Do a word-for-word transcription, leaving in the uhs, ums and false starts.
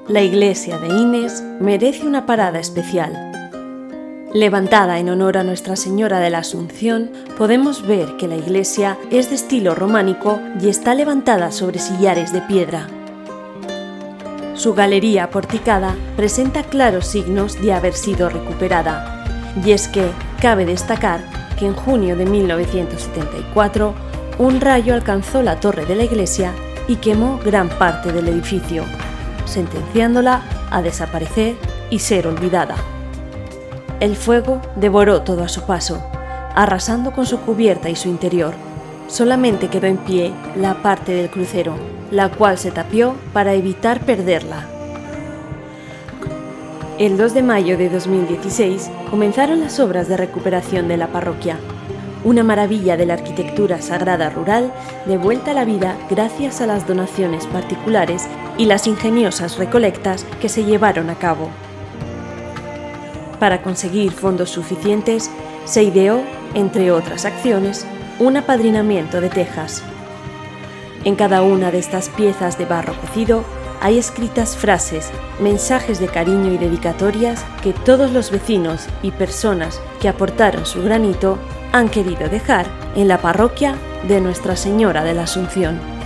La iglesia de Ines merece una parada especial. Levantada en honor a Nuestra Señora de la Asunción, podemos ver que la iglesia es de estilo románico y está levantada sobre sillares de piedra. Su galería porticada presenta claros signos de haber sido recuperada, y es que cabe destacar que en junio de mil novecientos setenta y cuatro un rayo alcanzó la torre de la iglesia y quemó gran parte del edificio, sentenciándola a desaparecer y ser olvidada. El fuego devoró todo a su paso, arrasando con su cubierta y su interior. Solamente quedó en pie la parte del crucero, la cual se tapió para evitar perderla. El dos de mayo de dos mil dieciséis comenzaron las obras de recuperación de la parroquia, una maravilla de la arquitectura sagrada rural de vuelta a la vida gracias a las donaciones particulares y las ingeniosas recolectas que se llevaron a cabo. Para conseguir fondos suficientes, se ideó, entre otras acciones, un apadrinamiento de tejas. En cada una de estas piezas de barro cocido hay escritas frases, mensajes de cariño y dedicatorias que todos los vecinos y personas que aportaron su granito han querido dejar en la parroquia de Nuestra Señora de la Asunción.